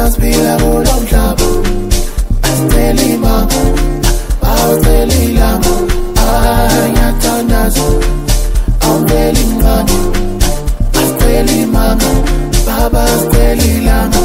thina siphila kulo mhlaba asicela imanga awucela ilanga ngiyathandaza awuveli mncane asicela imanga baba asicela ilanga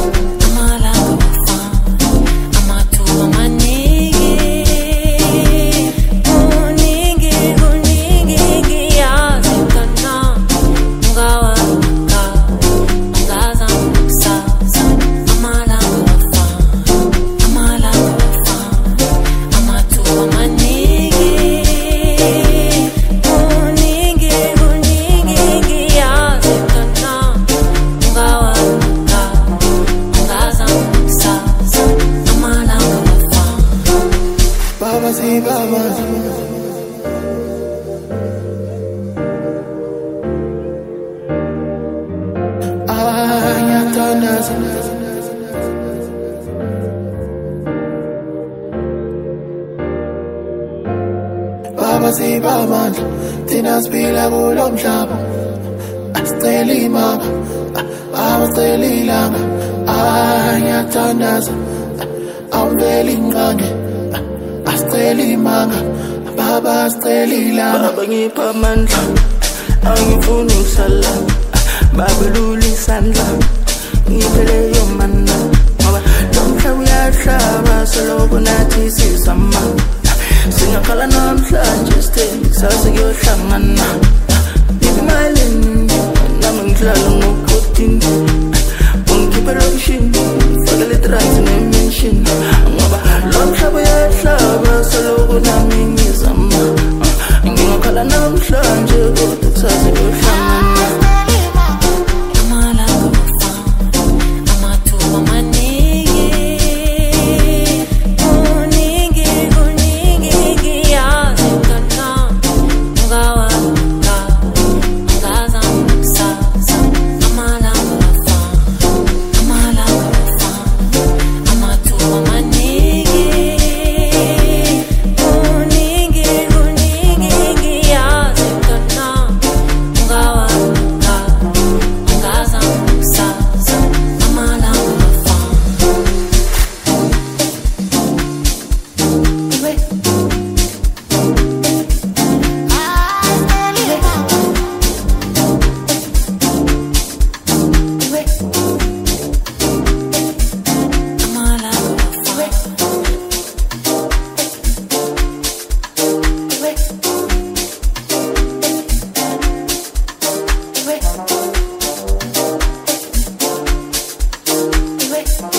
Baba sibamandla thina siphila kulo mhlaba asicela imanga awucela ilanga ngiyathandaza awuveli mncane asicela imanga baba asicela ilanga baba ngipha amandla angifuni ukusala baba lula isandla ngiphele yomana ngoba lo mhlaba uyahlaba seloko nathi sizama singakhala namhlanje sithembi kusasa kuyohlangana ngimalini nami ngidlala ngokuthini ungikhiphe lokushini fake le-drugs ne-mention ngoba lo mhlaba uyahlaba seloko nami ngizama ngingakhala namhlanje kodwa kusasa kuyohlangana Wait.